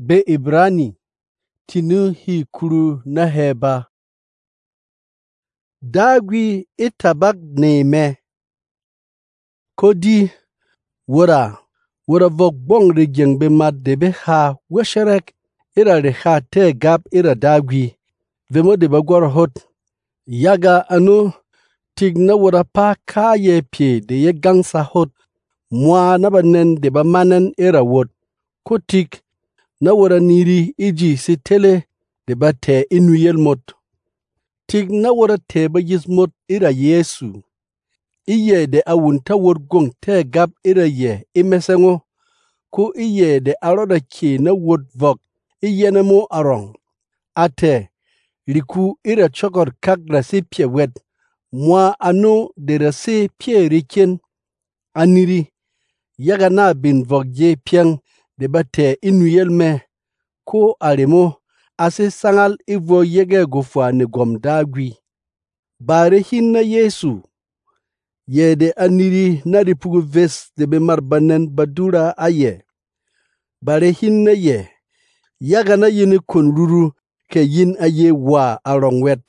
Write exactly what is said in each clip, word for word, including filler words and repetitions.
be Ibrani tinu hi kuru na heba. Dagwi itabak neme. Kodi wura wura vok bong rigyeng be mat de be ha wesherek ira re ha te gap ira dagwi vemo de bagwar hot yaga anu tig na wura pa ka ye pie de ye gangsa hot mwa na banen de ba manen ira wot ko tig na wura niri iji si tele de ba te inu yel mot tig na wura te ba yis mot ira Yesu iye de awunta wor gong te gap ira ye imesengo ku iye de aroda ki na wot vok iye na mo arong ate liku ira chokor kak rasi pie wet mwa anu de rasi pie riken aniri yaga na bin vok ye piang de bate inu yelme ku alimo ase sangal ivo yege gufwa ni gom dagwi bare hin na Yesu ye de aniri na ripugu ves de be marbanen badura aye bare hin na ye yaga na yini kun ruru ke yin aye wa arong wet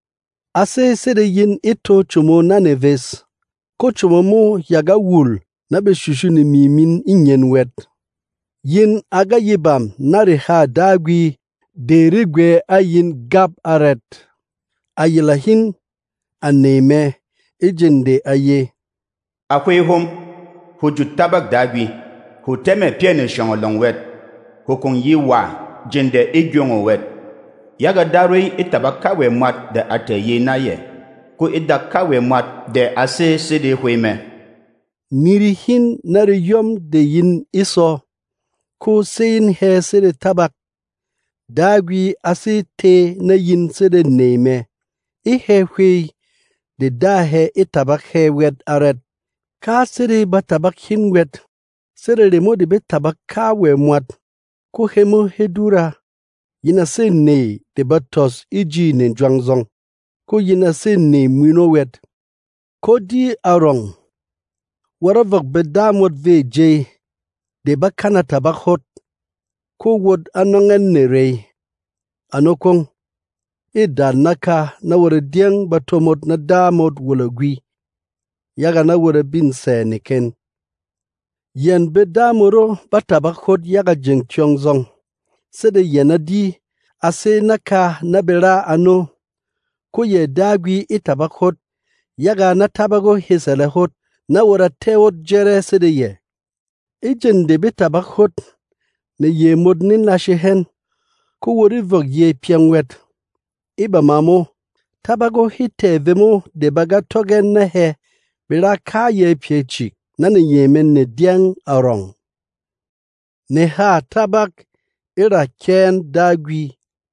ase sede yin ito chumo na neves ko chumo mo yaga wul na be shushu ni mimin inyen wet yin aga yibam na riha dagwi de rigwe ayin gab aret ayilahin aneme ijinde aye akwai hom hujut tabak dagwi hu teme piene shong long wet hu kong yi wa jinde igyongo wet yaga darui itabak kawe mat de ate yi na ye ku idak kawe mat de ase sidi huime niri hin nari yom de yin iso ku sein he sidi tabak dagwi ase te na yin sidi neme ihe hui de dahe itabak he wet aret ka sidi ba tabak hin wet sidi remo de be tabak kawe mwat ku hemo hedura yina se ne de batos iji ne jwangzong ko yina se ne mwino wet ko di arong waravak bedamot ve je de bakana tabak hot ko wod anongen ne rei anokong ida naka na wara diang batomot na damot wala gwi yaga na wara bin se niken yen bedamoro batabak hot yaga jeng chongzong sede yena di ase naka na bera ano ko ye dagwi itabak hot yaga na tabago hisele hot na wara teot jere sede ye ijen de bitabak hot ne ye modnin na shehen ko wori vog ye piangwet iba mamo tabago hite vemo de baga togen na he bera ka ye piechi na ne yemen ne diang arong ne ha tabak ira ken dagwi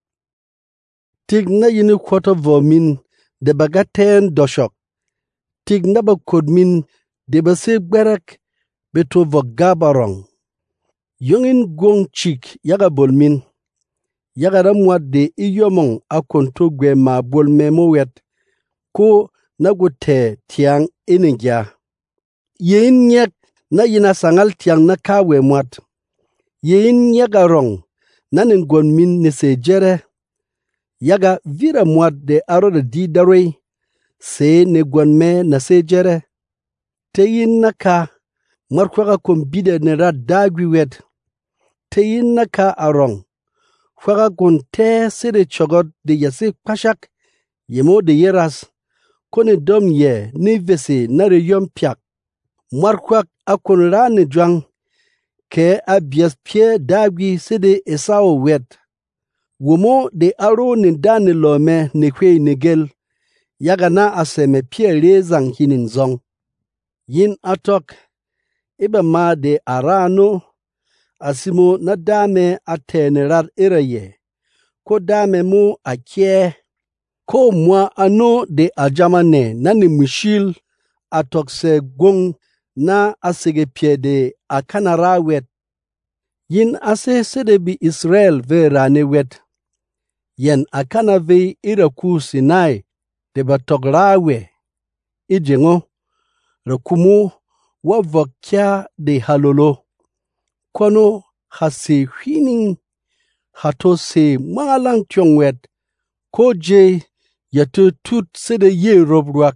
tig na yini kwota vomin de baga ten doshok tig na ba kodmin de ba se gberak beto vog gabarong yongin gong chik yaga bolmin yaga ramwad de iyomong akonto gwe ma bolme mo wet ko nagute tiang iningya yin nyek na yina sangal tiang na kawe mwat yin yaga rong nanin gonmin ne se jere yaga vira mwat de aro de di darwe se ne gonme na se jere te yin naka markwaga kombide ne ra dagwi wet te yin naka arong kwaga gon te sire chogot de yase pashak yemo de yeras kone dom ye ni vese na re yom piak markwak akon ra ne jwang ke abias pie dagwi side esao wet womo de aro ni dani lome ne kwe negel yaga na aseme pie rezang hinin zong yin atok iba ma de arano asimo na dame atenerar iraye ko dame mu akye ko mwa ano de ajamane nani mishil atokse gong na asege piede akanara wet yin ase sede bi Israel ve rane wet yen akana ve iraku Sinai de batograwe ijengo rakumu wavokya de halolo kono hasi hwinin hato se malang tiong wet, ko je ya tu tut sede ye robruak.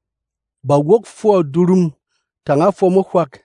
Ba wok fo durum tanga fomo kwak.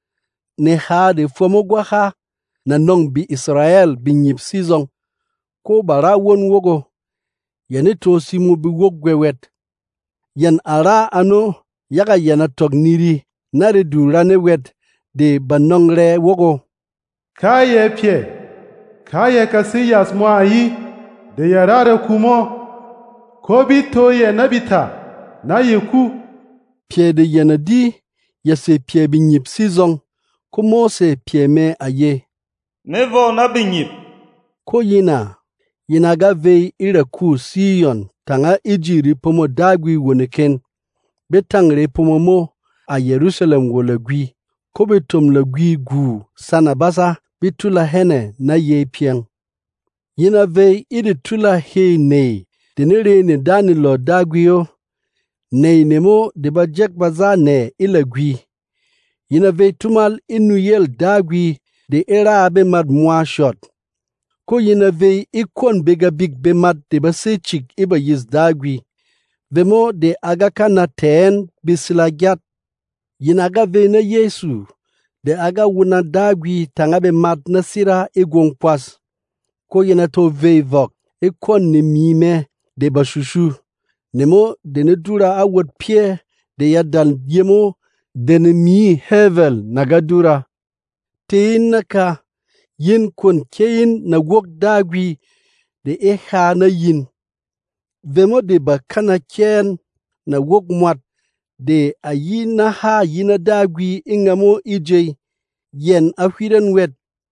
Ne ha de fomo gwa ha na nong bi Israel bi nyip sizong. Ko bara won wogo. Yane to simu bi wok gwewet. Yan ara ano yaga yana tok niri nare du rane wet de banong re wogo. Kaye pie, kaye kasiyas mo ayi, de yarare kumo, ko bito ye nabita, na yeku. Pie de yana di, yase pie bi nyip sizong, ko mose pie me aye. Nevo na bi nyip. Ko yina, yina ga vei ira ku siyon, tanga ijiri pomo dagwi woneken, betangre pomo mo a Yerusalem wolagwi, ko betom lagwi gu sana basa, bitula hene na ye pieng. Yina vei iri tula he nei, denere ne dani lo dagwio, nei nemo de ba jek baza ne ilagwi. Yina vei tumal inuyel dagwi de era abe mad mwa shot. Ko yina vei ikon bega big be mad de ba se chik iba yiz dagwi. Vemo de agaka na ten bisilagyat. Yina ga vei na Yesu. De aga wuna dagwi tangabe mat na sira igong kwas. Ko yena to vei vok, ikon ni mime de bashushu. Nemo de ne dura awot pie de yadan yemo de ne mi hevel nagadura. Tein naka yin kon kein na wok dagwi de eha na yin. Vemo de bakana ken na wok mwat. De ayi na ha yina dagwi ingamo ije yen afiren wet.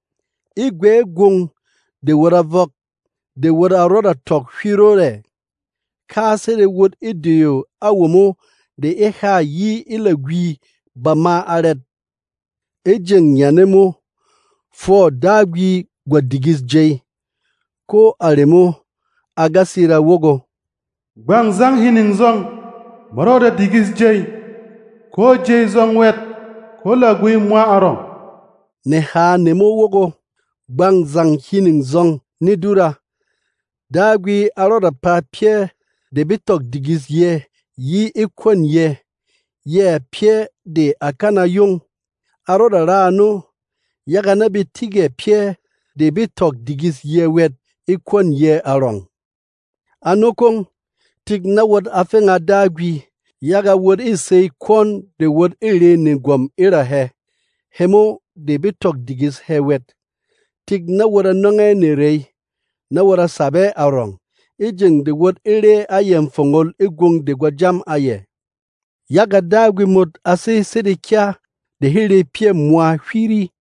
Igwe gong de wara vok, de wara roda tok firore. Kase de wot ideyo awomo de eha yi ilagwi bama aret. Ejeng yanemo fo dagwi gwa digis jay. Ko aremo agasira wogo. Bang zang hining zong, maroda digis jay, ko jay zong wet, ko lagwi mwa arong. Ne ha nemo wogo, bang zang hining zong nidura. Dagwi aroda pa pie de bitok digis ye, yi ikwen ye, ye pie de akana yung. Aroda rano, yaga na bitige pie de bitok digis ye wet, ikwen ye arong. Anokong, tig na wad afenga dagwi, yaga wad isei kon de wad ire ningwam ira he. Hemo de bitok digis he wet. Tig na wada nonge ni rei, na wada sabe arong. Ijeng de wad ire ayem fongol igong de gwajam aye. Yaga dagwi mod ase sede kya de hire pie mwa firi.